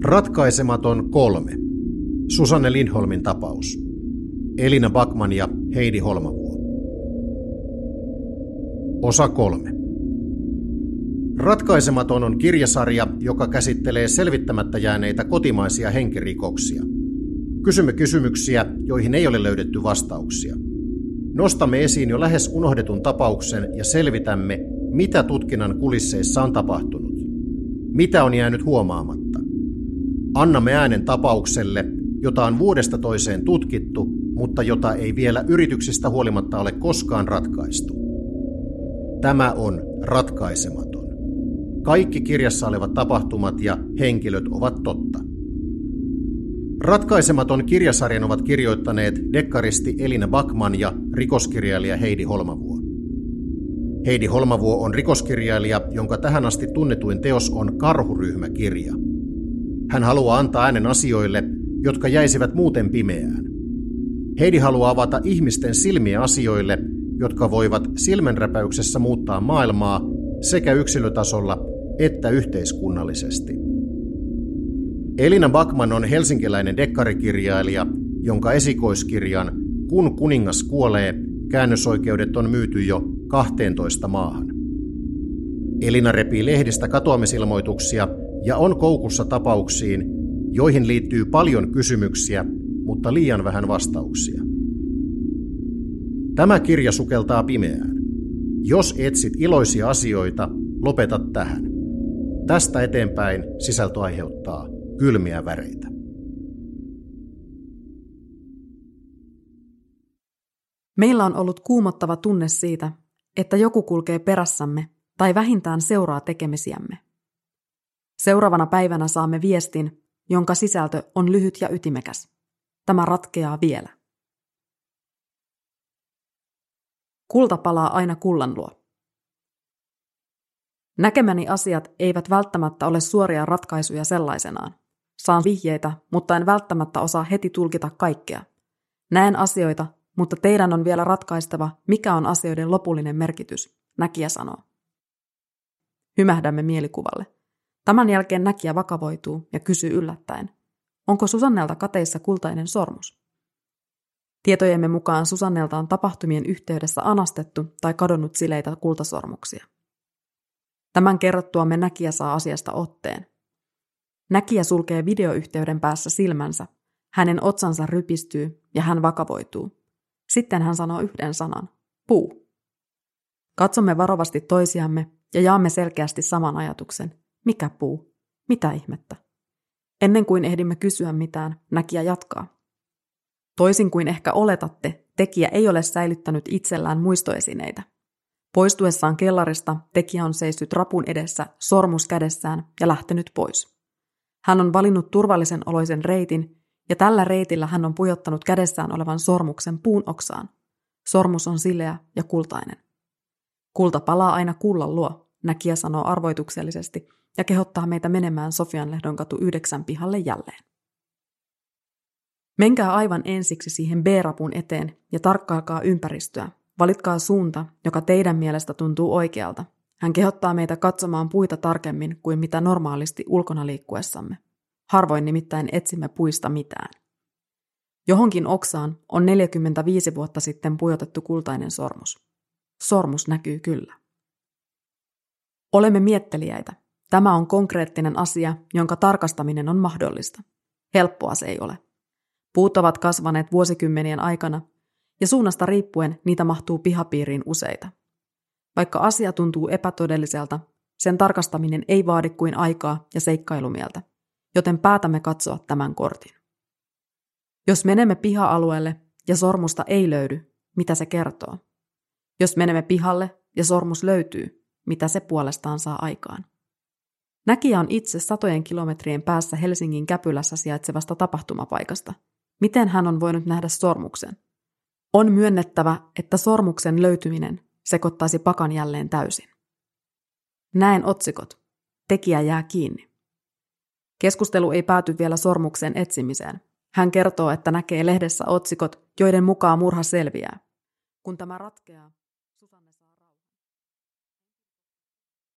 Ratkaisematon 3. Susanne Lindholmin tapaus. Elina Backman ja Heidi Holmavuo. Osa 3. Ratkaisematon on kirjasarja, joka käsittelee selvittämättä jääneitä kotimaisia henkirikoksia. Kysymme kysymyksiä, joihin ei ole löydetty vastauksia. Nostamme esiin jo lähes unohdetun tapauksen ja selvitämme, mitä tutkinnan kulisseissa on tapahtunut. Mitä on jäänyt huomaamatta. Annamme äänen tapaukselle, jota on vuodesta toiseen tutkittu, mutta jota ei vielä yrityksistä huolimatta ole koskaan ratkaistu. Tämä on ratkaisematon. Kaikki kirjassa olevat tapahtumat ja henkilöt ovat totta. Ratkaisematon kirjasarjan ovat kirjoittaneet dekkaristi Elina Backman ja rikoskirjailija Heidi Holmavuo. Heidi Holmavuo on rikoskirjailija, jonka tähän asti tunnetuin teos on Karhuryhmä-kirja. Hän haluaa antaa äänen asioille, jotka jäisivät muuten pimeään. Heidi haluaa avata ihmisten silmiä asioille, jotka voivat silmänräpäyksessä muuttaa maailmaa sekä yksilötasolla että yhteiskunnallisesti. Elina Backman on helsinkiläinen dekkarikirjailija, jonka esikoiskirjan Kun kuningas kuolee käännösoikeudet on myyty jo 12 maahan. Elina repii lehdistä katoamisilmoituksia ja on koukussa tapauksiin, joihin liittyy paljon kysymyksiä, mutta liian vähän vastauksia. Tämä kirja sukeltaa pimeään. Jos etsit iloisia asioita, lopeta tähän. Tästä eteenpäin sisältö aiheuttaa kylmiä väreitä. Meillä on ollut kuumottava tunne siitä, että joku kulkee perässämme tai vähintään seuraa tekemisiämme. Seuraavana päivänä saamme viestin, jonka sisältö on lyhyt ja ytimekäs. Tämä ratkeaa vielä. Kulta palaa aina kullan luo. Näkemäni asiat eivät välttämättä ole suoria ratkaisuja sellaisenaan. Saan vihjeitä, mutta en välttämättä osaa heti tulkita kaikkea. Näen asioita, mutta teidän on vielä ratkaistava, mikä on asioiden lopullinen merkitys, näkijä sanoo. Hymähdämme mielikuvalle. Tämän jälkeen näkijä vakavoituu ja kysyy yllättäen, onko Susannelta kateissa kultainen sormus? Tietojemme mukaan Susannelta on tapahtumien yhteydessä anastettu tai kadonnut sileitä kultasormuksia. Tämän kerrottuamme näkijä saa asiasta otteen. Näkijä sulkee videoyhteyden päässä silmänsä, hänen otsansa rypistyy ja hän vakavoituu. Sitten hän sanoo yhden sanan, puu. Katsomme varovasti toisiamme ja jaamme selkeästi saman ajatuksen. Mikä puu? Mitä ihmettä? Ennen kuin ehdimme kysyä mitään, näkijä jatkaa. Toisin kuin ehkä oletatte, tekijä ei ole säilyttänyt itsellään muistoesineitä. Poistuessaan kellarista tekijä on seissyt rapun edessä, sormus kädessään ja lähtenyt pois. Hän on valinnut turvallisen oloisen reitin, ja tällä reitillä hän on pujottanut kädessään olevan sormuksen puun oksaan. Sormus on sileä ja kultainen. Kulta palaa aina kullan luo, näkijä sanoo arvoituksellisesti ja kehottaa meitä menemään Sofianlehdonkatu 9 pihalle jälleen. Menkää aivan ensiksi siihen B-rapun eteen ja tarkkailkaa ympäristöä. Valitkaa suunta, joka teidän mielestä tuntuu oikealta. Hän kehottaa meitä katsomaan puita tarkemmin kuin mitä normaalisti ulkona liikkuessamme. Harvoin nimittäin etsimme puista mitään. Johonkin oksaan on 45 vuotta sitten pujotettu kultainen sormus. Sormus näkyy kyllä. Olemme mietteliäitä. Tämä on konkreettinen asia, jonka tarkastaminen on mahdollista. Helppoa se ei ole. Puut ovat kasvaneet vuosikymmenien aikana, ja suunnasta riippuen niitä mahtuu pihapiiriin useita. Vaikka asia tuntuu epätodelliselta, sen tarkastaminen ei vaadi kuin aikaa ja seikkailumieltä, joten päätämme katsoa tämän kortin. Jos menemme piha-alueelle ja sormusta ei löydy, mitä se kertoo? Jos menemme pihalle ja sormus löytyy, mitä se puolestaan saa aikaan? Näkijä on itse satojen kilometrien päässä Helsingin Käpylässä sijaitsevasta tapahtumapaikasta. Miten hän on voinut nähdä sormuksen? On myönnettävä, että sormuksen löytyminen sekoittaisi pakan jälleen täysin. Näen otsikot. Tekijä jää kiinni. Keskustelu ei pääty vielä sormuksen etsimiseen. Hän kertoo, että näkee lehdessä otsikot, joiden mukaan murha selviää. Kun tämä ratkeaa,